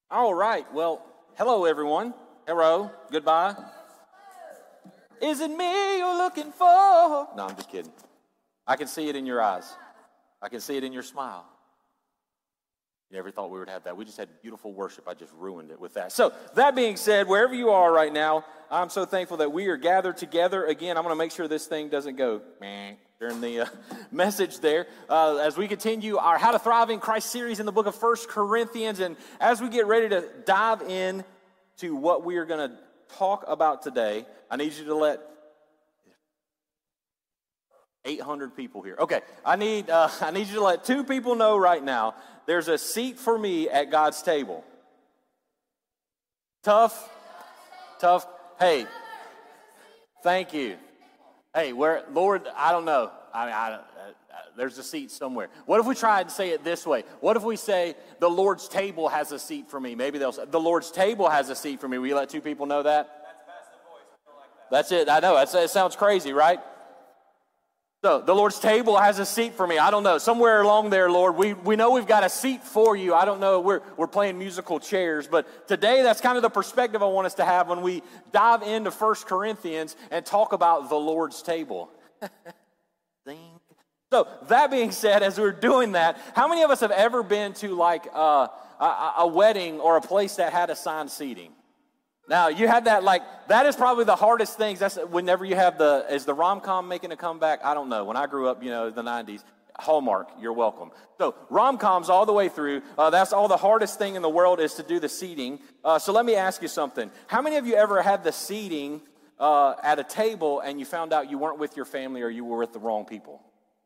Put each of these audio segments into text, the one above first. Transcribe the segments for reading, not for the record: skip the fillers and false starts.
All right. Well, hello, everyone. Hello. Goodbye. Is it me you're looking for? No, I'm just kidding. I can see it in your eyes. I can see it in your smile. You never thought we would have that. We just had beautiful worship. I just ruined it with that. So, that being said, wherever you are right now, I'm so thankful that we are gathered together. Again, I'm going to make sure this thing doesn't go during the message there. As we continue our How to Thrive in Christ series in the book of 1 Corinthians. And as we get ready to dive in to what we are going to talk about today, I need you to let 800 people here. Okay, I need you to let 2 people know right now. There's a seat for me at God's table. Tough. Hey, thank you. Hey, Lord, I don't know. There's a seat somewhere. What if we try and say it this way? What if we say, the Lord's table has a seat for me? Maybe they'll say, the Lord's table has a seat for me. Will you let 2 people know that? That's passive voice. We don't like that. That's it. I know. It sounds crazy, right? So, the Lord's table has a seat for me. I don't know. Somewhere along there, Lord, we know we've got a seat for you. I don't know. We're playing musical chairs. But today, that's kind of the perspective I want us to have when we dive into 1 Corinthians and talk about the Lord's table. So, that being said, as we're doing that, how many of us have ever been to like a wedding or a place that had assigned seating? Now, you had that, that is probably the hardest things. That's whenever you have is the rom-com making a comeback? I don't know. When I grew up, the 90s, Hallmark, you're welcome. So, rom-coms all the way through, that's all the hardest thing in the world is to do the seating. So let me ask you something. How many of you ever had the seating at a table and you found out you weren't with your family or you were with the wrong people?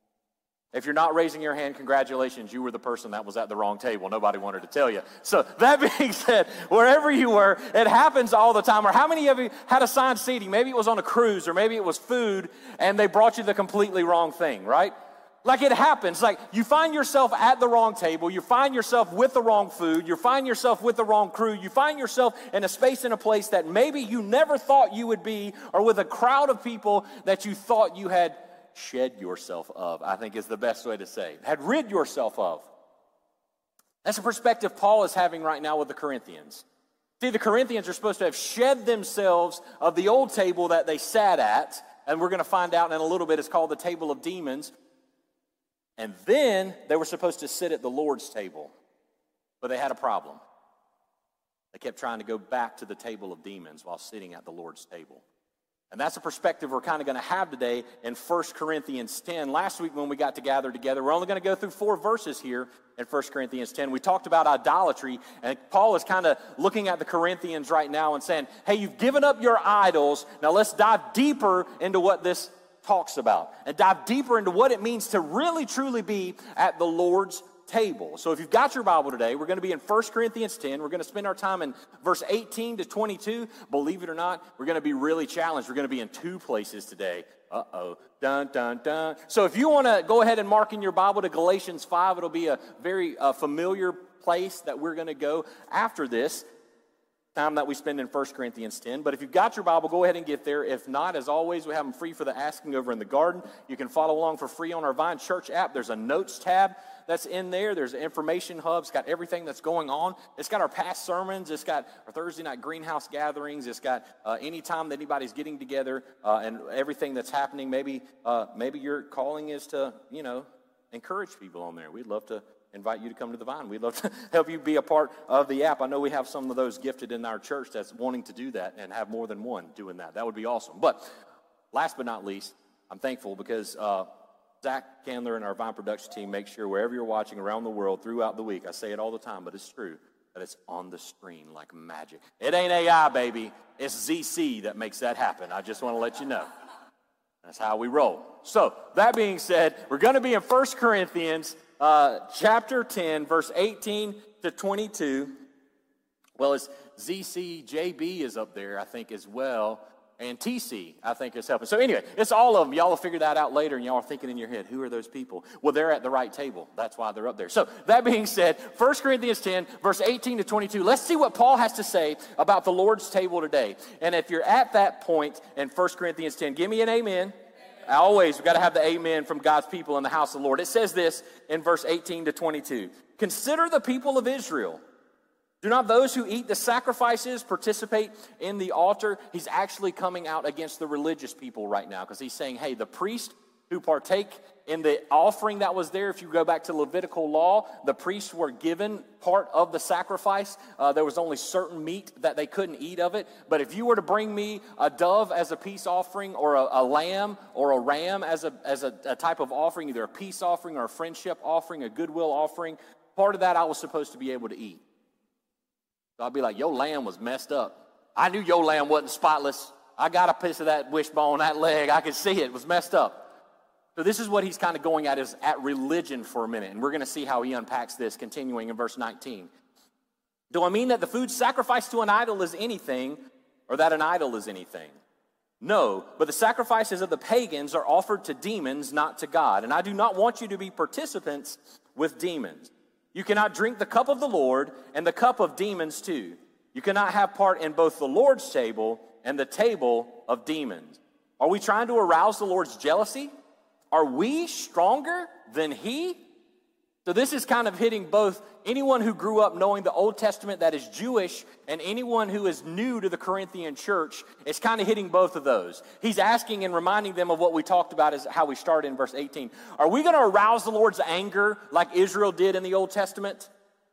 If you're not raising your hand, congratulations, you were the person that was at the wrong table. Nobody wanted to tell you. So that being said, wherever you were, it happens all the time. Or how many of you had assigned seating? Maybe it was on a cruise or maybe it was food and they brought you the completely wrong thing, right? Like it happens. Like you find yourself at the wrong table. You find yourself with the wrong food. You find yourself with the wrong crew. You find yourself in a space and a place that maybe you never thought you would be, or with a crowd of people that you thought you had shed yourself of, I think is the best way to say. Had rid yourself of. That's a perspective Paul is having right now with the Corinthians. See, the Corinthians are supposed to have shed themselves of the old table that they sat at, and we're going to find out in a little bit, it's called the table of demons. And then they were supposed to sit at the Lord's table, but they had a problem. They kept trying to go back to the table of demons while sitting at the Lord's table. And that's a perspective we're kind of going to have today in 1 Corinthians 10. Last week when we got to gather together, we're only going to go through 4 verses here in 1 Corinthians 10. We talked about idolatry, and Paul is kind of looking at the Corinthians right now and saying, hey, you've given up your idols. Now let's dive deeper into what this talks about and dive deeper into what it means to really, truly be at the Lord's table. So if you've got your Bible today, we're going to be in 1 Corinthians 10. We're going to spend our time in verse 18 to 22. Believe it or not, we're going to be really challenged. We're going to be in 2 places today. Dun, dun, dun. So if you want to go ahead and mark in your Bible to Galatians 5, it'll be a very familiar place that we're going to go after this time that we spend in 1 Corinthians 10. But if you've got your Bible, go ahead and get there. If not, as always, we have them free for the asking over in the garden. You can follow along for free on our Vine Church app. There's a notes tab that's in there. There's an information hub. It's got everything that's going on. It's got our past sermons. It's got our Thursday night greenhouse gatherings. It's got any time that anybody's getting together and everything that's happening. Maybe your calling is to, encourage people on there. We'd love to invite you to come to the Vine. We'd love to help you be a part of the app. I know we have some of those gifted in our church that's wanting to do that and have more than one doing that. That would be awesome. But last but not least, I'm thankful because Zach Candler and our Vine production team make sure wherever you're watching around the world throughout the week, I say it all the time, but it's true, that it's on the screen like magic. It ain't AI, baby. It's ZC that makes that happen. I just want to let you know. That's how we roll. So, that being said, we're going to be in 1 Corinthians chapter 10, verse 18 to 22. Well, it's ZCJB is up there, I think, as well. And TC, I think, is helping. So anyway, it's all of them. Y'all will figure that out later, and y'all are thinking in your head, who are those people? Well, they're at the right table. That's why they're up there. So that being said, 1 Corinthians 10, verse 18 to 22, let's see what Paul has to say about the Lord's table today. And if you're at that point in 1 Corinthians 10, give me an amen. Always, we've got to have the amen from God's people in the house of the Lord. It says this in verse 18 to 22. Consider the people of Israel. Do not those who eat the sacrifices participate in the altar? He's actually coming out against the religious people right now because he's saying, hey, the priests who partake in the offering that was there, if you go back to Levitical law, the priests were given part of the sacrifice. There was only certain meat that they couldn't eat of it. But if you were to bring me a dove as a peace offering or a lamb or a ram as a type of offering, either a peace offering or a friendship offering, a goodwill offering, part of that I was supposed to be able to eat. So I'd be like, your lamb was messed up. I knew your lamb wasn't spotless. I got a piece of that wishbone, that leg. I could see it was messed up. So this is what he's kind of going at, is at religion for a minute. And we're going to see how he unpacks this, continuing in verse 19. Do I mean that the food sacrificed to an idol is anything, or that an idol is anything? No, but the sacrifices of the pagans are offered to demons, not to God. And I do not want you to be participants with demons. You cannot drink the cup of the Lord and the cup of demons too. You cannot have part in both the Lord's table and the table of demons. Are we trying to arouse the Lord's jealousy? Are we stronger than he? So this is kind of hitting both anyone who grew up knowing the Old Testament that is Jewish and anyone who is new to the Corinthian church. It's kind of hitting both of those. He's asking and reminding them of what we talked about, is how we started in verse 18. Are we going to arouse the Lord's anger like Israel did in the Old Testament?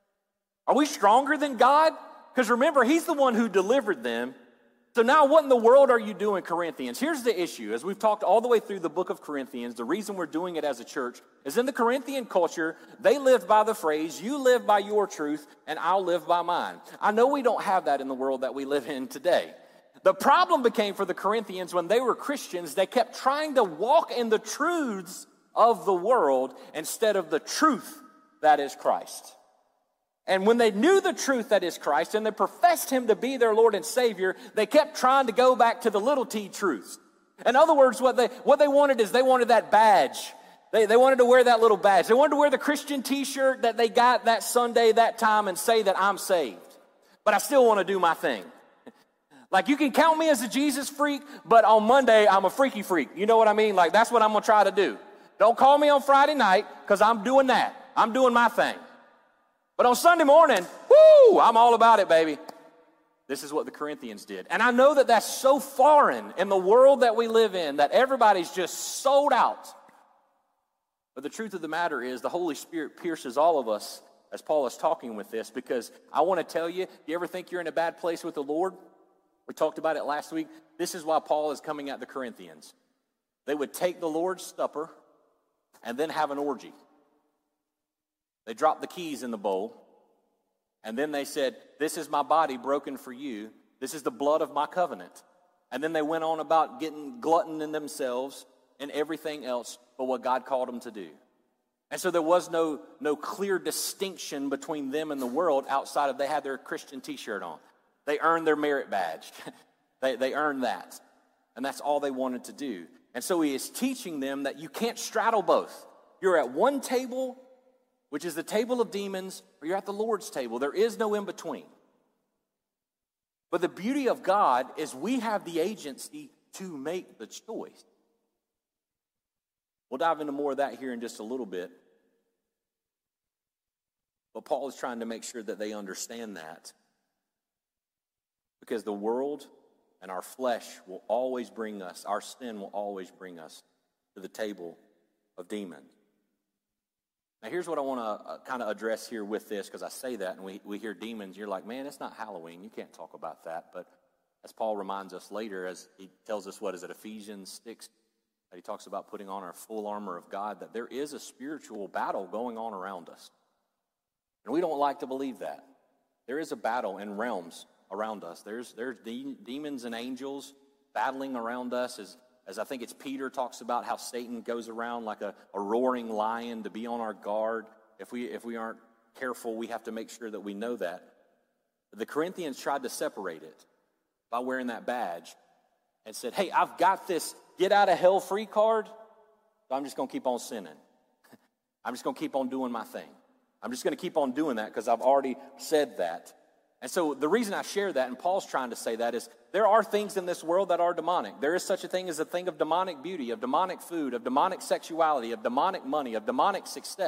Are we stronger than God? Because remember, he's the one who delivered them. So now what in the world are you doing, Corinthians? Here's the issue. As we've talked all the way through the book of Corinthians, the reason we're doing it as a church is in the Corinthian culture, they lived by the phrase, you live by your truth and I'll live by mine. I know we don't have that in the world that we live in today. The problem became for the Corinthians when they were Christians, they kept trying to walk in the truths of the world instead of the truth that is Christ. And when they knew the truth that is Christ and they professed him to be their Lord and Savior, they kept trying to go back to the little t truths. In other words, what they wanted is they wanted that badge. They wanted to wear that little badge. They wanted to wear the Christian t-shirt that they got that Sunday, that time, and say that I'm saved. But I still want to do my thing. Like, you can count me as a Jesus freak, but on Monday, I'm a freaky freak. You know what I mean? Like, that's what I'm going to try to do. Don't call me on Friday night, because I'm doing that. I'm doing my thing. But on Sunday morning, woo, I'm all about it, baby. This is what the Corinthians did. And I know that that's so foreign in the world that we live in, that everybody's just sold out. But the truth of the matter is the Holy Spirit pierces all of us as Paul is talking with this, because I want to tell you, you ever think you're in a bad place with the Lord? We talked about it last week. This is why Paul is coming at the Corinthians. They would take the Lord's Supper and then have an orgy. They dropped the keys in the bowl, and then they said, this is my body broken for you. This is the blood of my covenant. And then they went on about getting glutton in themselves and everything else but what God called them to do. And so there was no clear distinction between them and the world outside of they had their Christian t-shirt on. They earned their merit badge. They earned that. And that's all they wanted to do. And so he is teaching them that you can't straddle both. You're at one table, which is the table of demons, or you're at the Lord's table. There is no in between. But the beauty of God is we have the agency to make the choice. We'll dive into more of that here in just a little bit. But Paul is trying to make sure that they understand that. Because the world and our flesh will always bring us, our sin will always bring us to the table of demons. Now, here's what I want to kind of address here with this, because I say that and we hear demons. You're like, man, it's not Halloween. You can't talk about that. But as Paul reminds us later, as he tells us, what is it, Ephesians 6, that he talks about putting on our full armor of God, that there is a spiritual battle going on around us. And we don't like to believe that. There is a battle in realms around us. There's demons and angels battling around us, as I think it's Peter talks about how Satan goes around like a roaring lion to be on our guard. If we aren't careful, we have to make sure that we know that. The Corinthians tried to separate it by wearing that badge and said, hey, I've got this get out of hell free card, so I'm just going to keep on sinning. I'm just going to keep on doing my thing. I'm just going to keep on doing that because I've already said that. And so the reason I share that, and Paul's trying to say that, is there are things in this world that are demonic. There is such a thing as a thing of demonic beauty, of demonic food, of demonic sexuality, of demonic money, of demonic success.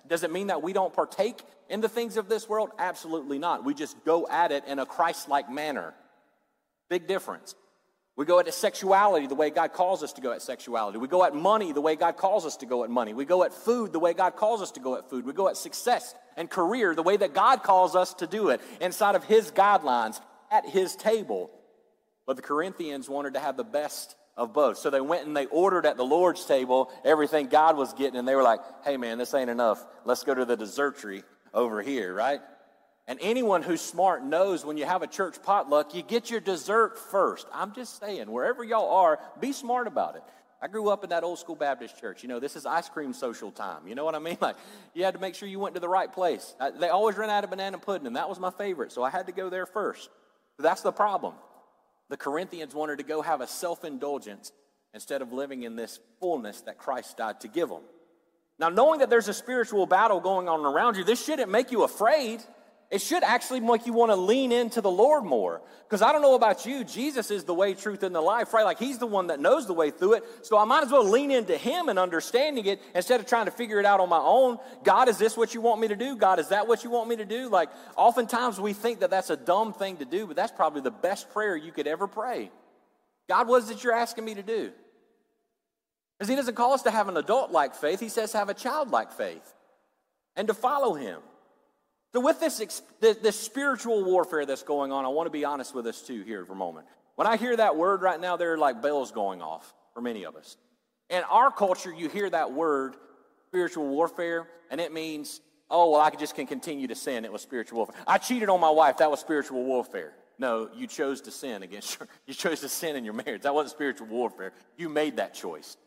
Does it mean that we don't partake in the things of this world? Absolutely not. We just go at it in a Christ-like manner. Big difference. We go at sexuality the way God calls us to go at sexuality. We go at money the way God calls us to go at money. We go at food the way God calls us to go at food. We go at success and career the way that God calls us to do it, inside of his guidelines, at his table. But the Corinthians wanted to have the best of both. So they went and they ordered at the Lord's table everything God was getting, and they were like, hey man, this ain't enough. Let's go to the dessertry over here, right? And anyone who's smart knows when you have a church potluck, you get your dessert first. I'm just saying, wherever y'all are, be smart about it. I grew up in that old school Baptist church. You know, this is ice cream social time. You know what I mean? Like, you had to make sure you went to the right place. They always ran out of banana pudding, and that was my favorite, so I had to go there first. But that's the problem. The Corinthians wanted to go have a self-indulgence instead of living in this fullness that Christ died to give them. Now, knowing that there's a spiritual battle going on around you, this shouldn't make you afraid. It should actually make you want to lean into the Lord more. Because I don't know about you, Jesus is the way, truth, and the life, right? Like, he's the one that knows the way through it. So I might as well lean into him and understanding it instead of trying to figure it out on my own. God, is this what you want me to do? God, is that what you want me to do? Like, oftentimes we think that that's a dumb thing to do, but that's probably the best prayer you could ever pray. God, what is it you're asking me to do? Because he doesn't call us to have an adult-like faith. He says to have a childlike faith and to follow him. So with this spiritual warfare that's going on, I want to be honest with us too here for a moment. When I hear that word right now, there are like bells going off for many of us. In our culture, you hear that word, spiritual warfare, and it means, oh, well, I can continue to sin. It was spiritual warfare. I cheated on my wife. That was spiritual warfare. No, you chose to sin you chose to sin in your marriage. That wasn't spiritual warfare. You made that choice.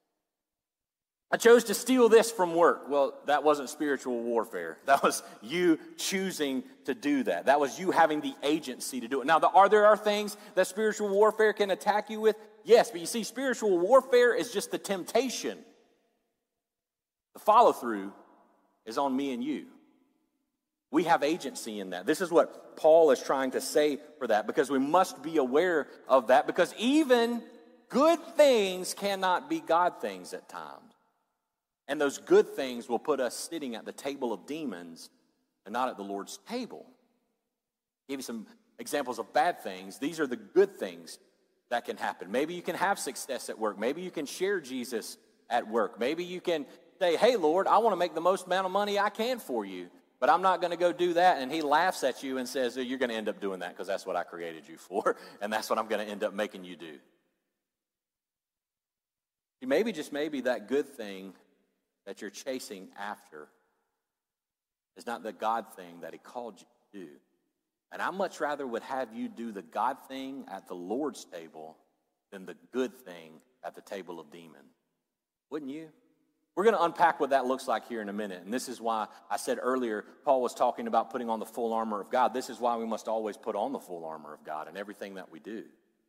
I chose to steal this from work. Well, that wasn't spiritual warfare. That was you choosing to do that. That was you having the agency to do it. Now, there are things that spiritual warfare can attack you with? Yes, but you see, spiritual warfare is just the temptation. The follow-through is on me and you. We have agency in that. This is what Paul is trying to say for that, because we must be aware of that, because even good things cannot be God things at times. And those good things will put us sitting at the table of demons and not at the Lord's table. I'll give you some examples of bad things. These are the good things that can happen. Maybe you can have success at work. Maybe you can share Jesus at work. Maybe you can say, hey, Lord, I want to make the most amount of money I can for you, but I'm not going to go do that. And he laughs at you and says, oh, you're going to end up doing that because that's what I created you for, and that's what I'm going to end up making you do. Maybe, just maybe, that good thing that you're chasing after is not the God thing that he called you to do. And I much rather would have you do the God thing at the Lord's table than the good thing at the table of demons. Wouldn't you? We're going to unpack what that looks like here in a minute. And this is why I said earlier, Paul was talking about putting on the full armor of God. This is why we must always put on the full armor of God in everything that we do.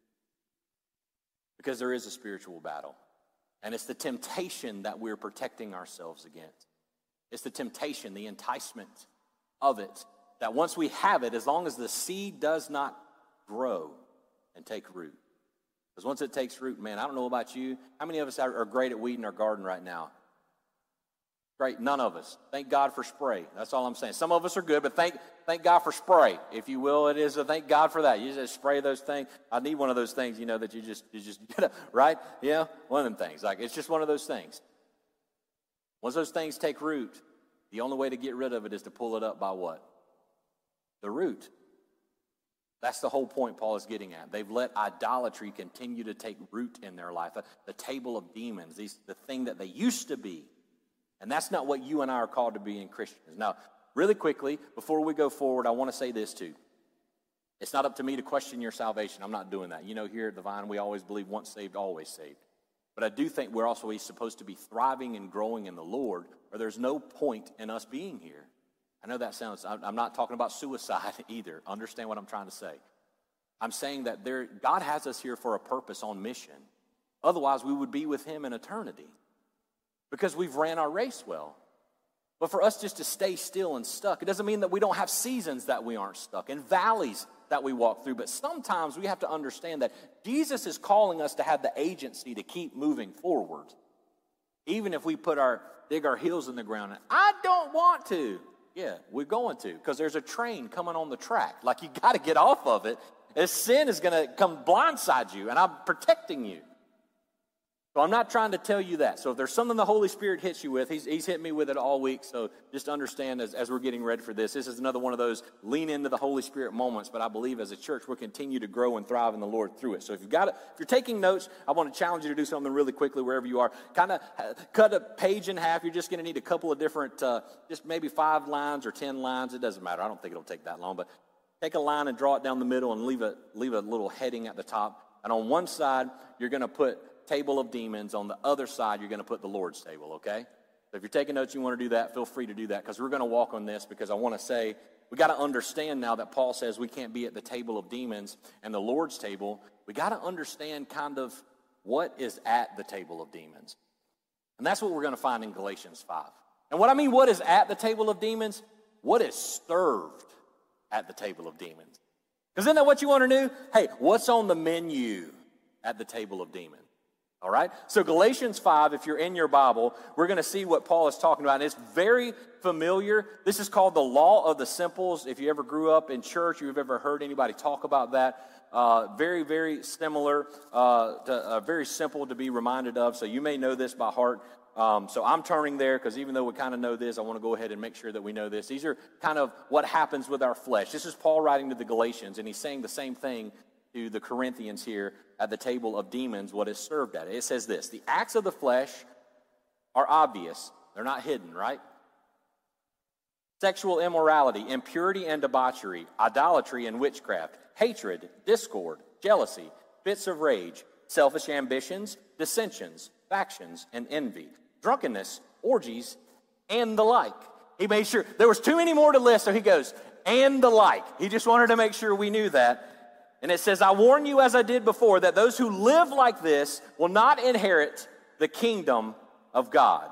Because there is a spiritual battle. And it's the temptation that we're protecting ourselves against. It's the temptation, the enticement of it, that once we have it, as long as the seed does not grow and take root. Because once it takes root, man, I don't know about you. How many of us are great at weeding our garden right now? Great, none of us. Thank God for spray. That's all I'm saying. Some of us are good, but thank God for spray, if you will. It is a thank God for that. You just spray those things. I need one of those things, that you just get up, right? Yeah, one of them things. Like, it's just one of those things. Once those things take root, the only way to get rid of it is to pull it up by what? The root. That's the whole point Paul is getting at. They've let idolatry continue to take root in their life. The table of demons, the thing that they used to be. And that's not what you and I are called to be in Christians. Now, really quickly, before we go forward, I want to say this too. It's not up to me to question your salvation. I'm not doing that. Here at the Vine, we always believe once saved, always saved. But I do think we're also supposed to be thriving and growing in the Lord, or there's no point in us being here. I know that sounds, I'm not talking about suicide either. Understand what I'm trying to say. I'm saying that God has us here for a purpose on mission. Otherwise, we would be with him in eternity. Because we've ran our race well. But for us just to stay still and stuck, it doesn't mean that we don't have seasons that we aren't stuck and valleys that we walk through. But sometimes we have to understand that Jesus is calling us to have the agency to keep moving forward. Even if we dig our heels in the ground, and I don't want to. Yeah, we're going to, because there's a train coming on the track. Like, you got to get off of it. As sin is going to come blindside you, and I'm protecting you. So I'm not trying to tell you that. So if there's something the Holy Spirit hits you with, he's hit me with it all week. So just understand as we're getting ready for this is another one of those lean into the Holy Spirit moments. But I believe as a church, we'll continue to grow and thrive in the Lord through it. So if you're taking notes, I want to challenge you to do something really quickly wherever you are. Kind of cut a page in half. You're just going to need a couple of different, just maybe 5 lines or 10 lines. It doesn't matter. I don't think it'll take that long. But take a line and draw it down the middle and leave a little heading at the top. And on one side, you're going to put table of demons. On the other side, you're going to put the Lord's table, okay? So if you're taking notes, you want to do that, feel free to do that, because we're going to walk on this, because I want to say we got to understand now that Paul says we can't be at the table of demons and the Lord's table. We got to understand kind of what is at the table of demons. And that's what we're going to find in Galatians 5. And what I mean, what is at the table of demons? What is served at the table of demons? Because isn't that what you want to do? Hey, what's on the menu at the table of demons? All right? So Galatians 5, if you're in your Bible, we're going to see what Paul is talking about. And it's very familiar. This is called the law of the simples. If you ever grew up in church, you've ever heard anybody talk about that. Very, very similar, very simple to be reminded of. So you may know this by heart. So I'm turning there because even though we kind of know this, I want to go ahead and make sure that we know this. These are kind of what happens with our flesh. This is Paul writing to the Galatians, and he's saying the same thing to the Corinthians here at the table of demons, what is served at it. It says this: the acts of the flesh are obvious. They're not hidden, right? Sexual immorality, impurity and debauchery, idolatry and witchcraft, hatred, discord, jealousy, fits of rage, selfish ambitions, dissensions, factions, and envy, drunkenness, orgies, and the like. He made sure, there was too many more to list, so he goes, and the like. He just wanted to make sure we knew that. And it says, I warn you, as I did before, that those who live like this will not inherit the kingdom of God.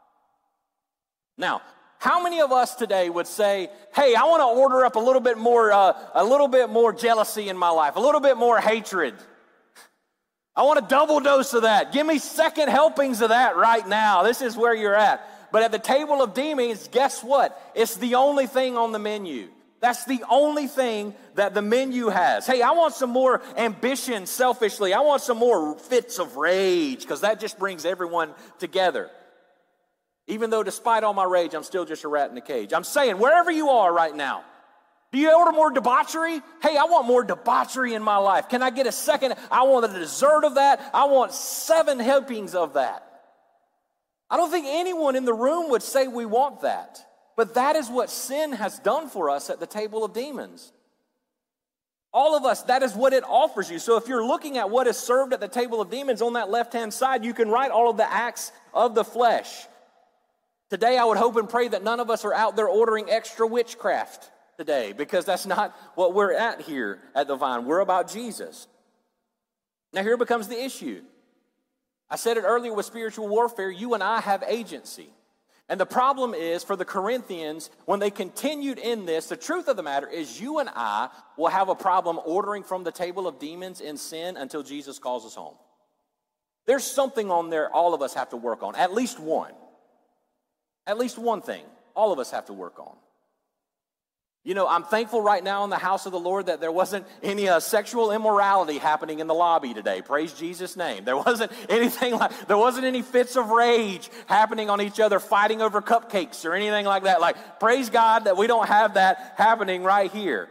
Now, how many of us today would say, hey, I want to order up a little bit more jealousy in my life, a little bit more hatred. I want a double dose of that. Give me second helpings of that right now. This is where you're at. But at the table of demons, guess what? It's the only thing on the menu. That's the only thing that the menu has. Hey, I want some more ambition selfishly. I want some more fits of rage, because that just brings everyone together. Even though despite all my rage, I'm still just a rat in a cage. I'm saying, wherever you are right now, do you order more debauchery? Hey, I want more debauchery in my life. Can I get a second? I want a dessert of that. I want 7 helpings of that. I don't think anyone in the room would say we want that. But that is what sin has done for us at the table of demons. All of us, that is what it offers you. So if you're looking at what is served at the table of demons, on that left-hand side, you can write all of the acts of the flesh. Today, I would hope and pray that none of us are out there ordering extra witchcraft today, because that's not what we're at here at the Vine. We're about Jesus. Now, here becomes the issue. I said it earlier with spiritual warfare, you and I have agency. And the problem is, for the Corinthians, when they continued in this, the truth of the matter is you and I will have a problem ordering from the table of demons in sin until Jesus calls us home. There's something on there all of us have to work on, at least one. At least one thing all of us have to work on. You know, I'm thankful right now in the house of the Lord that there wasn't any sexual immorality happening in the lobby today. Praise Jesus' name. There wasn't any fits of rage happening on each other, fighting over cupcakes or anything like that. Like, praise God that we don't have that happening right here.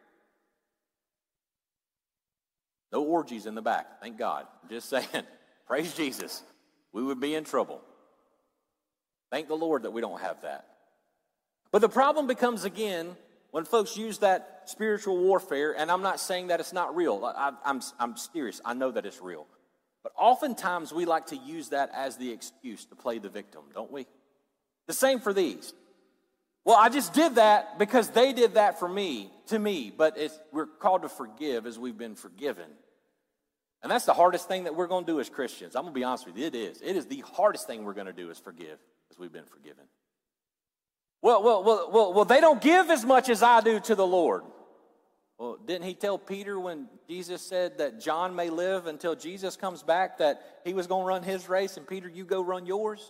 No orgies in the back. Thank God. I'm just saying. Praise Jesus. We would be in trouble. Thank the Lord that we don't have that. But the problem becomes again when folks use that spiritual warfare, and I'm not saying that it's not real. I'm serious. I know that it's real. But oftentimes we like to use that as the excuse to play the victim, don't we? The same for these. Well, I just did that because they did that to me. But we're called to forgive as we've been forgiven. And that's the hardest thing that we're going to do as Christians. I'm going to be honest with you. It is. It is the hardest thing we're going to do is forgive as we've been forgiven. Well, they don't give as much as I do to the Lord. Well, didn't he tell Peter when Jesus said that John may live until Jesus comes back, that he was going to run his race, and Peter, you go run yours?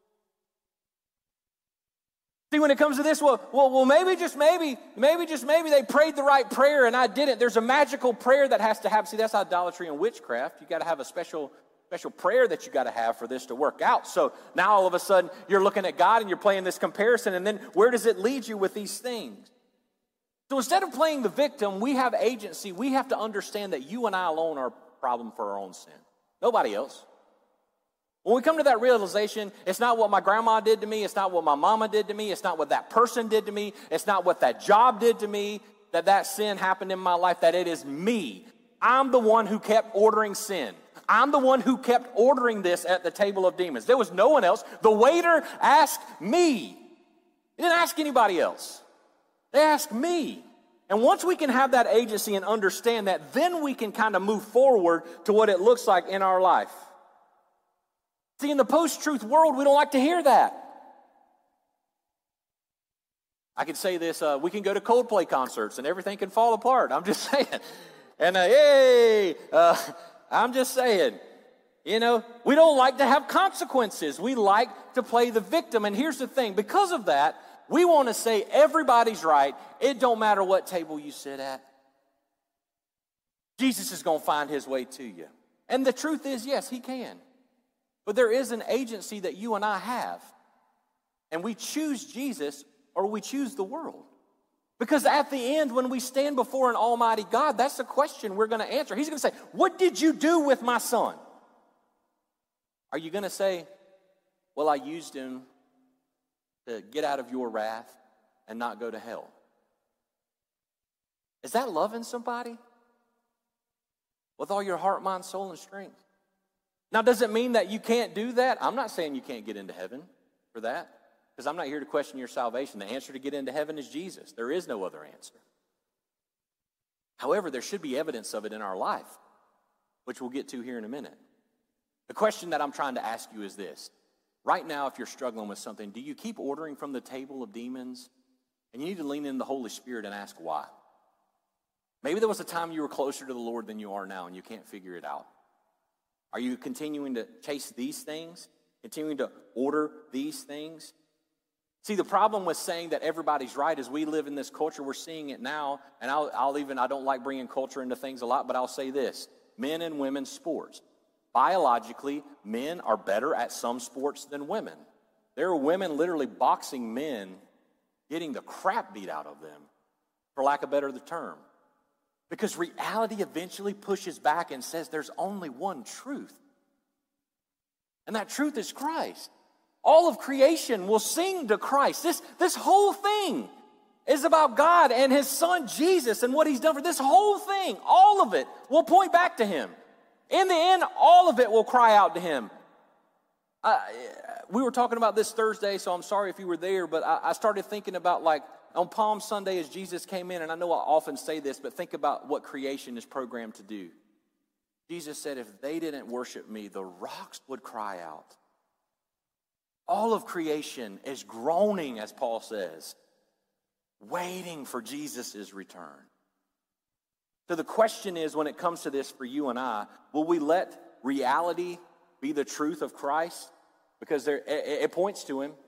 See, when it comes to this, maybe just maybe they prayed the right prayer and I didn't. There's a magical prayer that has to happen. See, that's idolatry and witchcraft. You got to have a special prayer that you got to have for this to work out. So now all of a sudden you're looking at God and you're playing this comparison, and then where does it lead you with these things? So instead of playing the victim, we have agency. We have to understand that you and I alone are a problem for our own sin. Nobody else. When we come to that realization, it's not what my grandma did to me. It's not what my mama did to me. It's not what that person did to me. It's not what that job did to me, that sin happened in my life, that it is me. I'm the one who kept ordering sin. I'm the one who kept ordering this at the table of demons. There was no one else. The waiter asked me. He didn't ask anybody else. They asked me. And once we can have that agency and understand that, then we can kind of move forward to what it looks like in our life. See, in the post-truth world, we don't like to hear that. I could say this, we can go to Coldplay concerts and everything can fall apart. I'm just saying. And I'm just saying, we don't like to have consequences. We like to play the victim. And here's the thing, because of that, we want to say everybody's right. It don't matter what table you sit at. Jesus is going to find his way to you. And the truth is, yes, he can. But there is an agency that you and I have. And we choose Jesus or we choose the world. Because at the end, when we stand before an almighty God, that's the question we're going to answer. He's going to say, what did you do with my son? Are you going to say, well, I used him to get out of your wrath and not go to hell? Is that loving somebody? With all your heart, mind, soul, and strength? Now, does it mean that you can't do that? I'm not saying you can't get into heaven for that, because I'm not here to question your salvation. The answer to get into heaven is Jesus. There is no other answer. However, there should be evidence of it in our life, which we'll get to here in a minute. The question that I'm trying to ask you is this. Right now, if you're struggling with something, do you keep ordering from the table of demons? And you need to lean in the Holy Spirit and ask why. Maybe there was a time you were closer to the Lord than you are now and you can't figure it out. Are you continuing to chase these things? Continuing to order these things? See, the problem with saying that everybody's right is we live in this culture. We're seeing it now. And I don't like bringing culture into things a lot, but I'll say this. Men and women's sports. Biologically, men are better at some sports than women. There are women literally boxing men, getting the crap beat out of them, for lack of a better term. Because reality eventually pushes back and says there's only one truth. And that truth is Christ. All of creation will sing to Christ. This whole thing is about God and his son Jesus and what he's done for this whole thing. All of it will point back to him. In the end, all of it will cry out to him. We were talking about this Thursday, so I'm sorry if you were there, but I started thinking about on Palm Sunday as Jesus came in, and I know I often say this, but think about what creation is programmed to do. Jesus said, if they didn't worship me, the rocks would cry out. All of creation is groaning, as Paul says, waiting for Jesus' return. So the question is, when it comes to this for you and I, will we let reality be the truth of Christ? Because it points to him.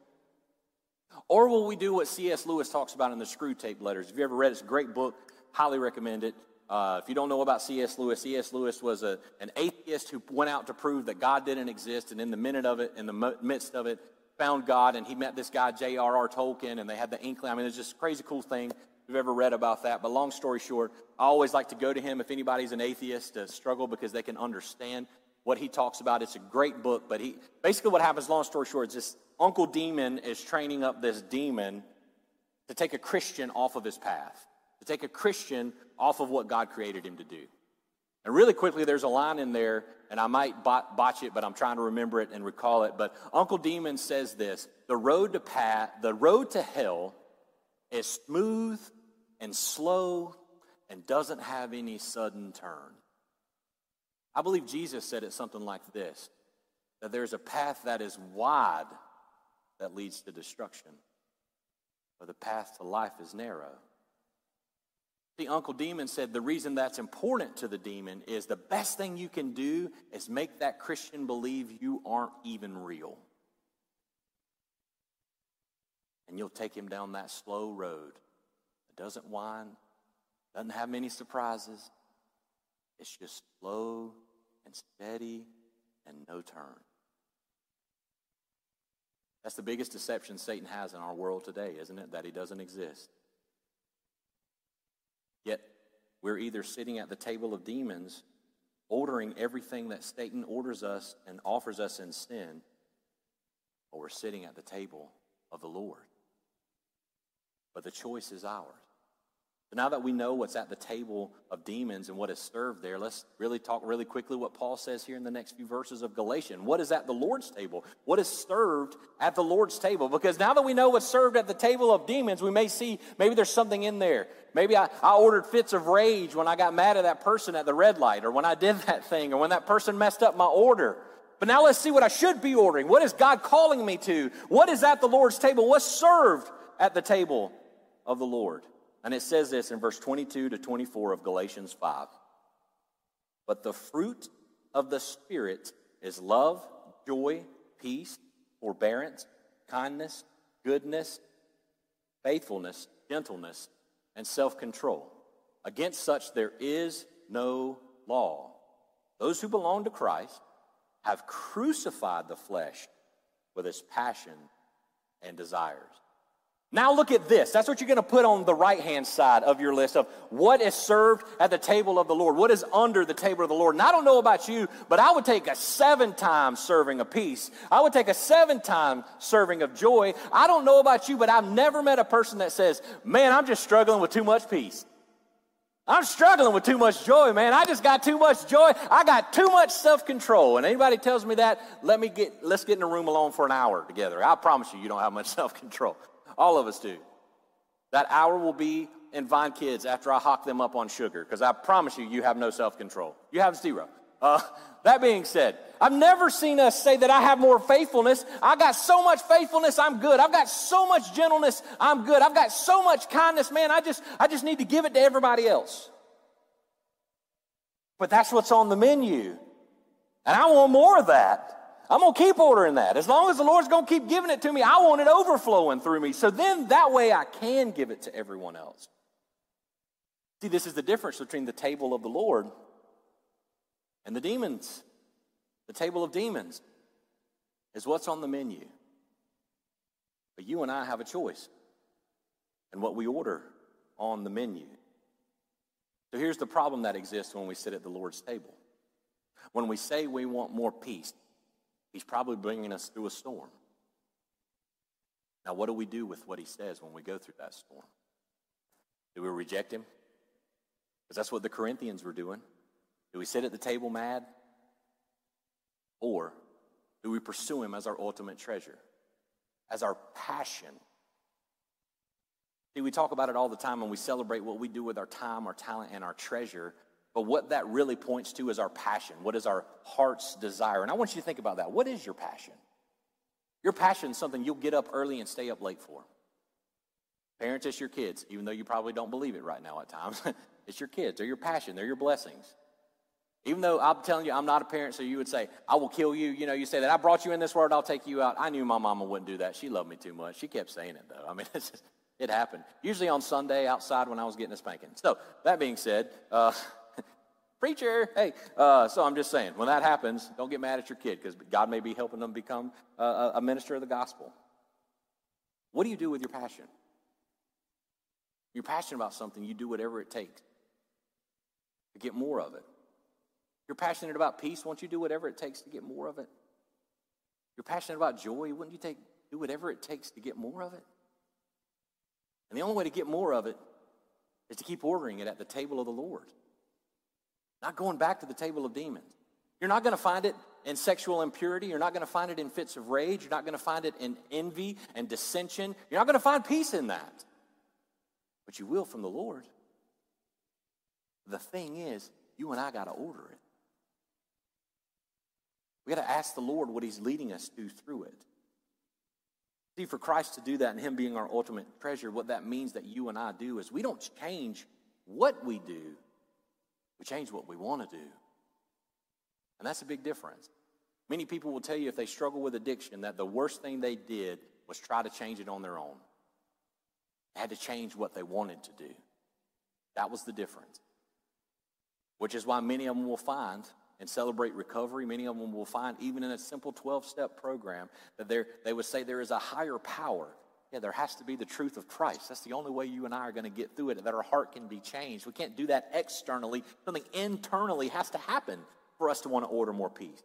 Or will we do what C.S. Lewis talks about in the Screw Tape Letters? If you ever read it, it's a great book. Highly recommend it. If you don't know about C.S. Lewis was an atheist who went out to prove that God didn't exist, and in the midst of it, found God, and he met this guy, J.R.R. Tolkien, and they had the inkling. I mean, it's just a crazy cool thing. If you've ever read about that. But long story short, I always like to go to him if anybody's an atheist to struggle because they can understand what he talks about. It's a great book, but basically what happens, long story short, is this Uncle Demon is training up this demon to take a Christian off of his path, to take a Christian off of what God created him to do. And really quickly, there's a line in there, and I might botch it, but I'm trying to remember it and recall it. But Uncle Demon says this: the road to hell is smooth and slow and doesn't have any sudden turn. I believe Jesus said it something like this, that there's a path that is wide that leads to destruction, but the path to life is narrow. See, Uncle Demon said the reason that's important to the demon is the best thing you can do is make that Christian believe you aren't even real. And you'll take him down that slow road that doesn't whine, doesn't have many surprises. It's just slow and steady and no turn. That's the biggest deception Satan has in our world today, isn't it? That he doesn't exist. Yet, we're either sitting at the table of demons, ordering everything that Satan orders us and offers us in sin, or we're sitting at the table of the Lord. But the choice is ours. So now that we know what's at the table of demons and what is served there, let's really talk really quickly what Paul says here in the next few verses of Galatians. What is at the Lord's table? What is served at the Lord's table? Because now that we know what's served at the table of demons, we may see maybe there's something in there. Maybe I ordered fits of rage when I got mad at that person at the red light, or when I did that thing, or when that person messed up my order. But now let's see what I should be ordering. What is God calling me to? What is at the Lord's table? What's served at the table of the Lord? And it says this in verse 22 to 24 of Galatians 5. But the fruit of the Spirit is love, joy, peace, forbearance, kindness, goodness, faithfulness, gentleness, and self-control. Against such there is no law. Those who belong to Christ have crucified the flesh with its passion and desires. Now look at this. That's what you're going to put on the right-hand side of your list of what is served at the table of the Lord. What is under the table of the Lord. And I don't know about you, but I would take a 7-time serving of peace. I would take a 7-time serving of joy. I don't know about you, but I've never met a person that says, man, I'm just struggling with too much peace. I'm struggling with too much joy, man. I just got too much joy. I got too much self-control. And anybody tells me that, let's get in a room alone for an hour together. I promise you don't have much self-control. All of us do. That hour will be in Vine Kids after I hock them up on sugar, because I promise you have no self-control. You have zero. That being said, I've never seen us say that I have more faithfulness. I got so much faithfulness, I'm good. I've got so much gentleness, I'm good. I've got so much kindness, man, I just need to give it to everybody else. But that's what's on the menu. And I want more of that. I'm going to keep ordering that. As long as the Lord's going to keep giving it to me, I want it overflowing through me. So then that way I can give it to everyone else. See, this is the difference between the table of the Lord and the demons. The table of demons is what's on the menu. But you and I have a choice in what we order on the menu. So here's the problem that exists when we sit at the Lord's table. When we say we want more peace, He's probably bringing us through a storm. Now, what do we do with what he says when we go through that storm? Do we reject him? Because that's what the Corinthians were doing. Do we sit at the table mad? Or do we pursue him as our ultimate treasure, as our passion? See, we talk about it all the time, and we celebrate what we do with our time, our talent, and our treasure. But what that really points to is our passion. What is our heart's desire? And I want you to think about that. What is your passion? Your passion is something you'll get up early and stay up late for. Parents, it's your kids, even though you probably don't believe it right now at times. It's your kids. They're your passion. They're your blessings. Even though I'm telling you I'm not a parent, so you would say, I will kill you. You know, you say that I brought you in this world, I'll take you out. I knew my mama wouldn't do that. She loved me too much. She kept saying it, though. I mean, it happened. Usually on Sunday outside when I was getting a spanking. So that being said, preacher, hey. So I'm just saying, when that happens, don't get mad at your kid, because God may be helping them become a minister of the gospel. What do you do with your passion? You're passionate about something, you do whatever it takes to get more of it. You're passionate about peace, won't you do whatever it takes to get more of it? You're passionate about joy, wouldn't you do whatever it takes to get more of it? And the only way to get more of it is to keep ordering it at the table of the Lord. Not going back to the table of demons. You're not going to find it in sexual impurity. You're not going to find it in fits of rage. You're not going to find it in envy and dissension. You're not going to find peace in that. But you will from the Lord. The thing is, you and I got to order it. We got to ask the Lord what he's leading us to through it. See, for Christ to do that and him being our ultimate treasure, what that means that you and I do is we don't change what we do. We change what we want to do. And that's a big difference. Many people will tell you if they struggle with addiction that the worst thing they did was try to change it on their own. They had to change what they wanted to do. That was the difference. Which is why many of them will find and celebrate recovery. Many of them will find, even in a simple 12-step program, that they would say there is a higher power. Yeah, there has to be the truth of Christ. That's the only way you and I are going to get through it, that our heart can be changed. We can't do that externally. Something internally has to happen for us to want to order more peace.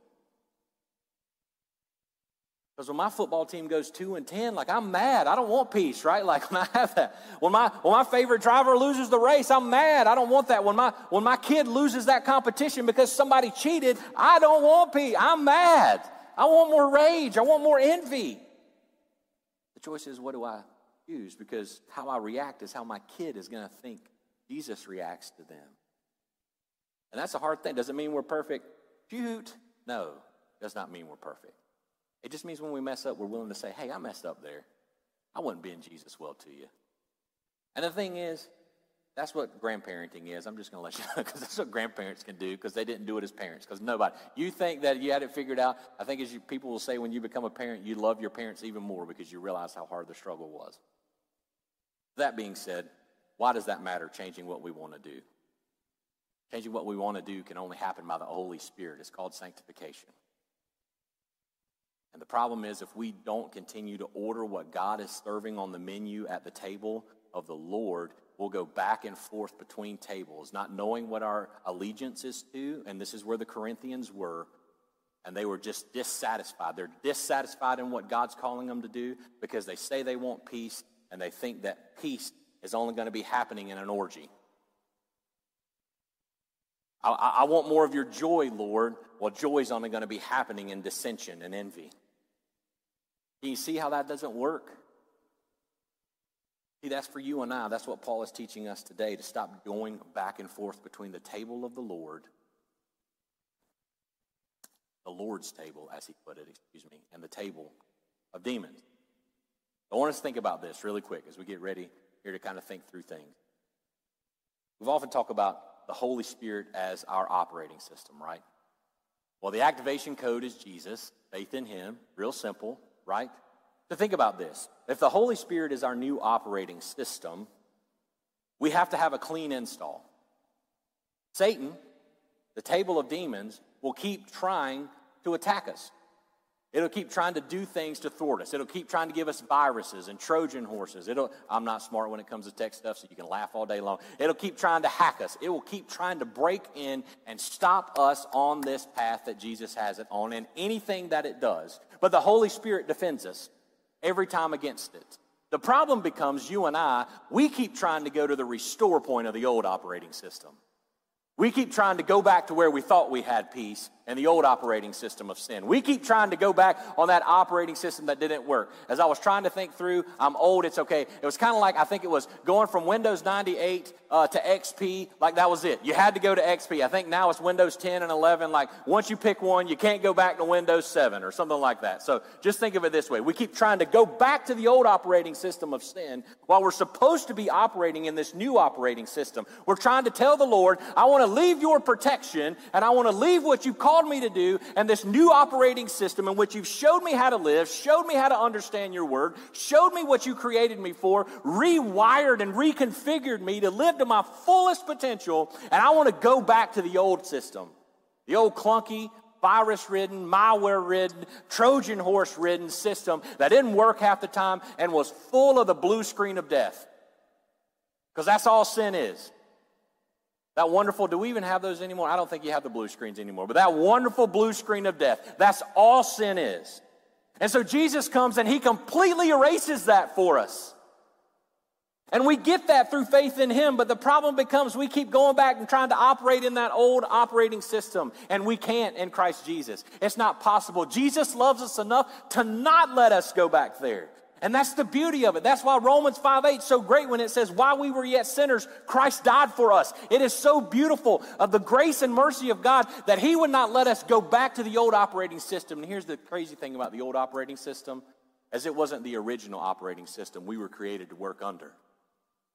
Because when my football team goes 2-10, like, I'm mad. I don't want peace, right? Like, when I have that. When my favorite driver loses the race, I'm mad. I don't want that. When my kid loses that competition because somebody cheated, I don't want peace. I'm mad. I want more rage. I want more envy. The choice is, what do I choose? Because how I react is how my kid is going to think Jesus reacts to them. And that's a hard thing. Does it mean we're perfect? Shoot. No, does not mean we're perfect. It just means when we mess up, we're willing to say, hey, I messed up there. I wasn't being Jesus well to you. And the thing is, that's what grandparenting is. I'm just going to let you know, because that's what grandparents can do, because they didn't do it as parents. Because nobody, you think that you had it figured out. I think people will say when you become a parent, you love your parents even more because you realize how hard the struggle was. That being said, why does that matter, changing what we want to do? Changing what we want to do can only happen by the Holy Spirit. It's called sanctification. And the problem is, if we don't continue to order what God is serving on the menu at the table of the Lord, we'll go back and forth between tables, not knowing what our allegiance is to. And this is where the Corinthians were. And they were just dissatisfied. They're dissatisfied in what God's calling them to do because they say they want peace, and they think that peace is only going to be happening in an orgy. I want more of your joy, Lord. Well, joy is only going to be happening in dissension and envy. Can you see how that doesn't work? See, that's for you and I. That's what Paul is teaching us today, to stop going back and forth between the table of the Lord's table, as he put it, and the table of demons. I want us to think about this really quick as we get ready here to kind of think through things. We've often talked about the Holy Spirit as our operating system, right? Well, the activation code is Jesus, faith in him, real simple, right? So think about this. If the Holy Spirit is our new operating system, we have to have a clean install. Satan, the table of demons, will keep trying to attack us. It'll keep trying to do things to thwart us. It'll keep trying to give us viruses and Trojan horses. I'm not smart when it comes to tech stuff, so you can laugh all day long. It'll keep trying to hack us. It will keep trying to break in and stop us on this path that Jesus has it on, and anything that it does. But the Holy Spirit defends us every time against it. The problem becomes you and I, we keep trying to go to the restore point of the old operating system. We keep trying to go back to where we thought we had peace and the old operating system of sin. We keep trying to go back on that operating system that didn't work. As I was trying to think through, I'm old, it's okay. It was kind of like, I think it was going from Windows 98 to XP, like that was it. You had to go to XP. I think now it's Windows 10 and 11. Like once you pick one, you can't go back to Windows 7 or something like that. So just think of it this way. We keep trying to go back to the old operating system of sin while we're supposed to be operating in this new operating system. We're trying to tell the Lord, I want to leave your protection and I want to leave what you've called me to do and this new operating system in which you've showed me how to live, showed me how to understand your word, showed me what you created me for, rewired and reconfigured me to live to my fullest potential, and I want to go back to the old system, the old clunky, virus-ridden, malware-ridden, Trojan horse-ridden system that didn't work half the time and was full of the blue screen of death. Because that's all sin is. That wonderful, do we even have those anymore? I don't think you have the blue screens anymore. But that wonderful blue screen of death, that's all sin is. And so Jesus comes and he completely erases that for us. And we get that through faith in him, but the problem becomes we keep going back and trying to operate in that old operating system, and we can't in Christ Jesus. It's not possible. Jesus loves us enough to not let us go back there. And that's the beauty of it. That's why Romans 5:8 is so great when it says, while we were yet sinners, Christ died for us. It is so beautiful of the grace and mercy of God that he would not let us go back to the old operating system. And here's the crazy thing about the old operating system, as it wasn't the original operating system we were created to work under.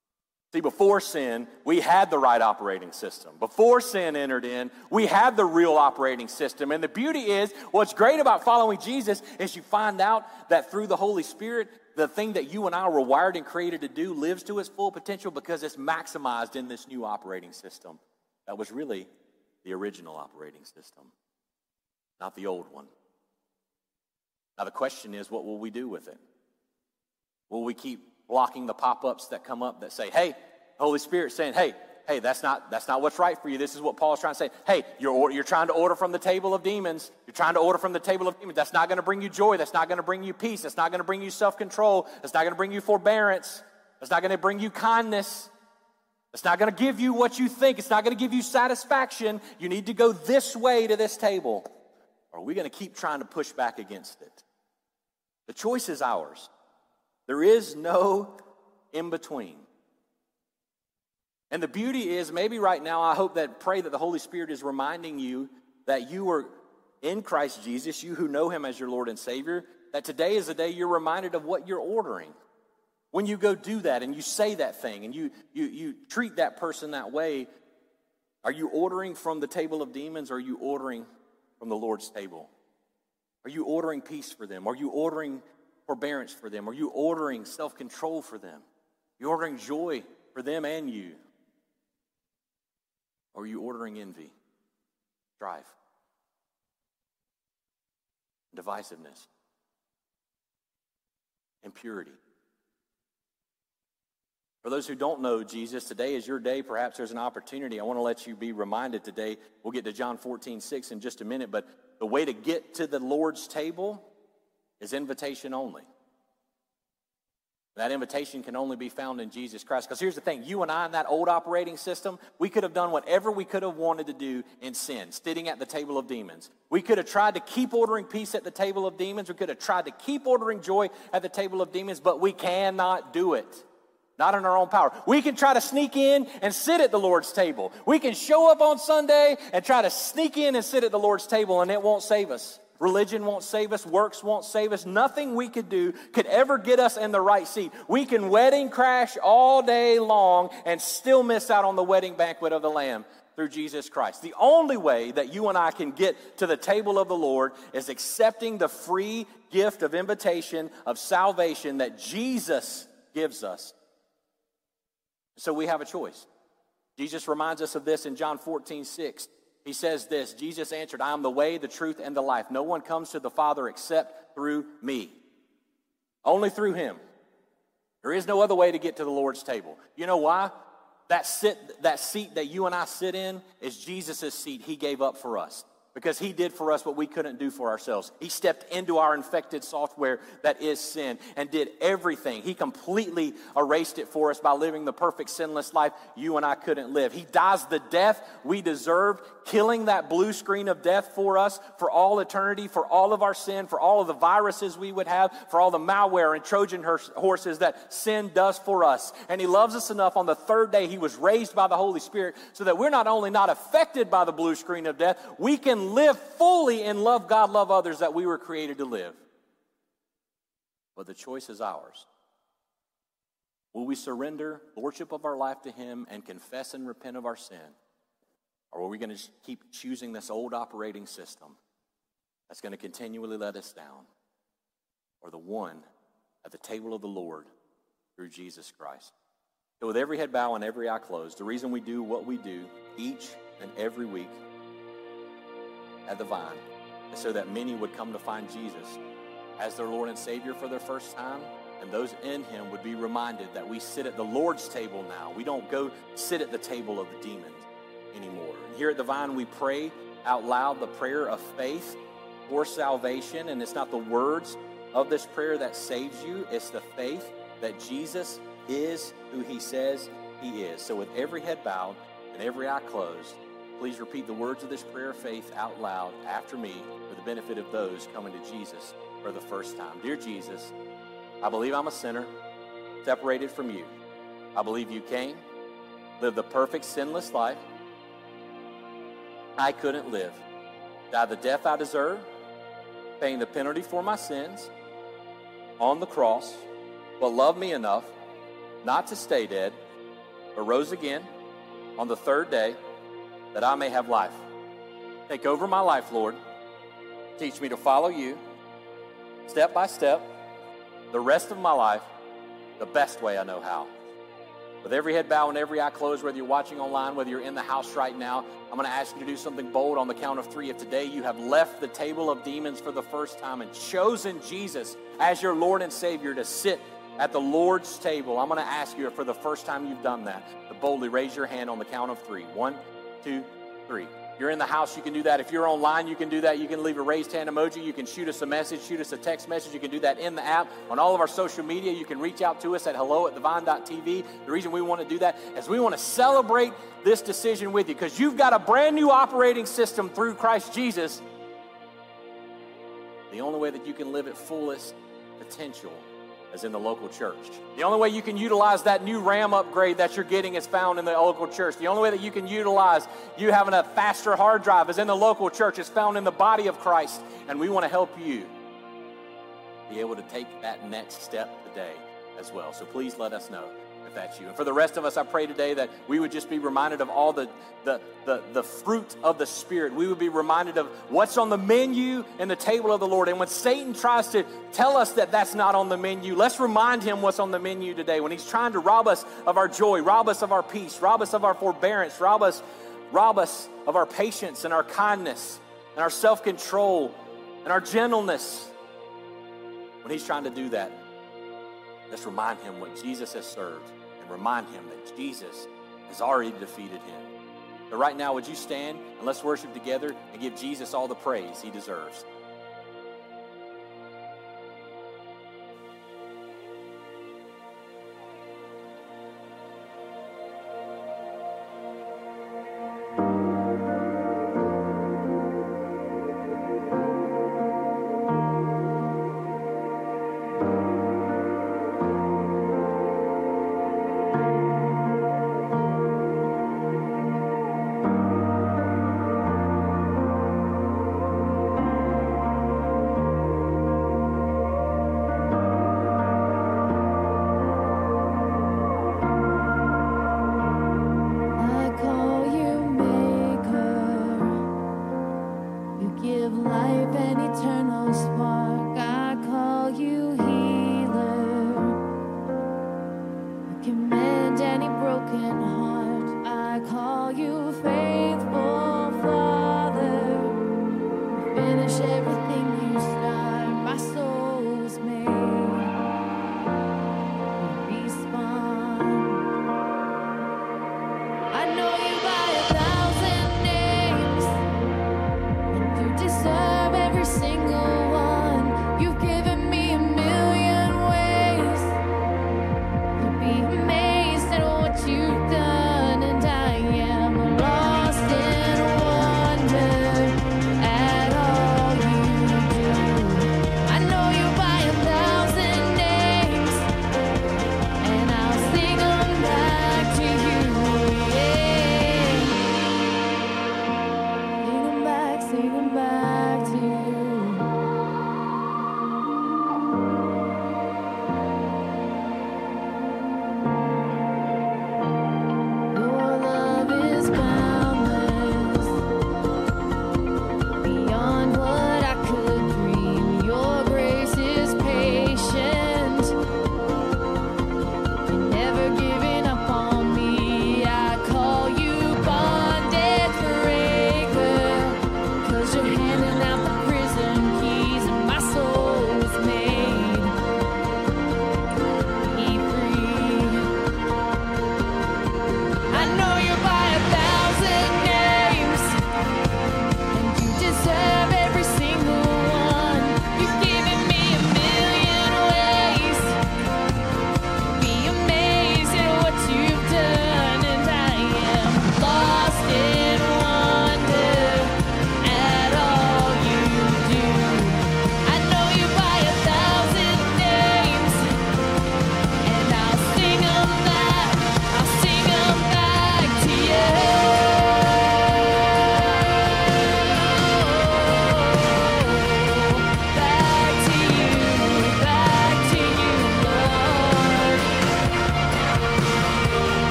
See, before sin, we had the right operating system. Before sin entered in, we had the real operating system. And the beauty is, what's great about following Jesus is you find out that through the Holy Spirit, the thing that you and I were wired and created to do lives to its full potential because it's maximized in this new operating system. That was really the original operating system, not the old one. Now the question is, what will we do with it? Will we keep blocking the pop-ups that come up that say, hey, Holy Spirit saying, hey, that's not what's right for you. This is what Paul's trying to say. Hey, you're trying to order from the table of demons. You're trying to order from the table of demons. That's not going to bring you joy. That's not going to bring you peace. That's not going to bring you self-control. That's not going to bring you forbearance. That's not going to bring you kindness. It's not going to give you what you think. It's not going to give you satisfaction. You need to go this way to this table. Or are we going to keep trying to push back against it? The choice is ours. There is no in between. And the beauty is, maybe right now, I hope that, pray that the Holy Spirit is reminding you that you are in Christ Jesus, you who know him as your Lord and Savior, that today is the day you're reminded of what you're ordering. When you go do that and you say that thing and you treat that person that way, are you ordering from the table of demons or are you ordering from the Lord's table? Are you ordering peace for them? Are you ordering forbearance for them? Are you ordering self-control for them? Are you ordering joy for them and you? Or are you ordering envy, strife, divisiveness, impurity? For those who don't know Jesus, today is your day. Perhaps there's an opportunity. I want to let you be reminded today. We'll get to John 14:6 in just a minute, but the way to get to the Lord's table is invitation only. That invitation can only be found in Jesus Christ. Because here's the thing, you and I in that old operating system, we could have done whatever we could have wanted to do in sin, sitting at the table of demons. We could have tried to keep ordering peace at the table of demons. We could have tried to keep ordering joy at the table of demons, but we cannot do it. Not in our own power. We can try to sneak in and sit at the Lord's table. We can show up on Sunday and try to sneak in and sit at the Lord's table, and it won't save us. Religion won't save us. Works won't save us. Nothing we could do could ever get us in the right seat. We can wedding crash all day long and still miss out on the wedding banquet of the Lamb through Jesus Christ. The only way that you and I can get to the table of the Lord is accepting the free gift of invitation of salvation that Jesus gives us. So we have a choice. Jesus reminds us of this in John 14:6. He says this, Jesus answered, I am the way, the truth, and the life. No one comes to the Father except through me. Only through him. There is no other way to get to the Lord's table. You know why? That seat that you and I sit in is Jesus' seat he gave up for us. Because he did for us what we couldn't do for ourselves. He stepped into our infected software that is sin and did everything. He completely erased it for us by living the perfect sinless life you and I couldn't live. He dies the death we deserved, killing that blue screen of death for us for all eternity, for all of our sin, for all of the viruses we would have, for all the malware and Trojan horses that sin does for us. And he loves us enough on the third day he was raised by the Holy Spirit so that we're not only not affected by the blue screen of death, we can live fully and love God, love others that we were created to live. But the choice is ours. Will we surrender lordship of our life to him and confess and repent of our sin? Or are we going to keep choosing this old operating system that's going to continually let us down? Or the one at the table of the Lord through Jesus Christ? So with every head bowed and every eye closed, the reason we do what we do each and every week at the Vine is so that many would come to find Jesus as their Lord and Savior for their first time, and those in him would be reminded that we sit at the Lord's table now. We don't go sit at the table of the demons anymore. And here at the Vine, we pray out loud the prayer of faith for salvation, and it's not the words of this prayer that saves you, it's the faith that Jesus is who he says he is. So with every head bowed and every eye closed, please repeat the words of this prayer of faith out loud after me for the benefit of those coming to Jesus for the first time. Dear Jesus, I believe I'm a sinner, separated from you. I believe you came, lived the perfect sinless life I couldn't live, died the death I deserve, paying the penalty for my sins on the cross, but loved me enough not to stay dead, but rose again on the third day, that I may have life. Take over my life, Lord. Teach me to follow you, step by step, the rest of my life, the best way I know how. With every head bowed and every eye closed, whether you're watching online, whether you're in the house right now, I'm going to ask you to do something bold on the count of 3. If today you have left the table of demons for the first time and chosen Jesus as your Lord and Savior to sit at the Lord's table, I'm going to ask you if for the first time you've done that, to boldly raise your hand on the count of 3. 1, 2, 3. If you're in the house, you can do that. If you're online, you can do that. You can leave a raised hand emoji. You can shoot us a message, shoot us a text message. You can do that in the app. On all of our social media, you can reach out to us at hello@thevine.tv. The reason we want to do that is we want to celebrate this decision with you, because you've got a brand new operating system through Christ Jesus. The only way that you can live at fullest potential is in the local church. The only way you can utilize that new RAM upgrade that you're getting is found in the local church. The only way that you can utilize you having a faster hard drive is in the local church. It's found in the body of Christ. And we want to help you be able to take that next step today as well. So please let us know if that's you. And for the rest of us, I pray today that we would just be reminded of all the fruit of the Spirit. We would be reminded of what's on the menu and the table of the Lord. And when Satan tries to tell us that that's not on the menu, let's remind him what's on the menu today. When he's trying to rob us of our joy, rob us of our peace, rob us of our forbearance, rob us of our patience and our kindness and our self-control and our gentleness. When he's trying to do that, let's remind him what Jesus has served and remind him that Jesus has already defeated him. But right now, would you stand and let's worship together and give Jesus all the praise he deserves.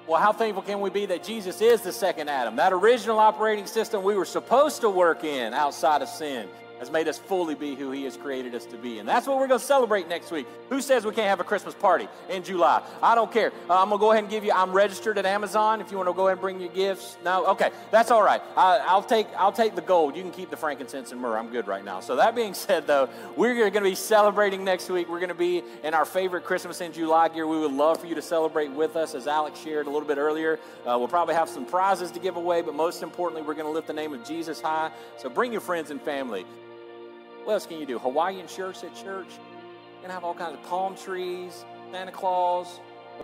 Well, how thankful can we be that Jesus is the second Adam? That original operating system we were supposed to work in outside of sin has made us fully be who he has created us to be. And that's what we're going to celebrate next week. Who says we can't have a Christmas party in July? I don't care. I'm going to go ahead and give you, I'm registered at Amazon if you want to go ahead and bring your gifts. No? Okay, that's all right. I'll take the gold. You can keep the frankincense and myrrh. I'm good right now. So that being said, though, we're going to be celebrating next week. We're going to be in our favorite Christmas in July gear. We would love for you to celebrate with us, as Alex shared a little bit earlier. We'll probably have some prizes to give away, but most importantly, we're going to lift the name of Jesus high. So bring your friends and family. What else can you do? Hawaiian shirts at church. You're going to have all kinds of palm trees, Santa Claus,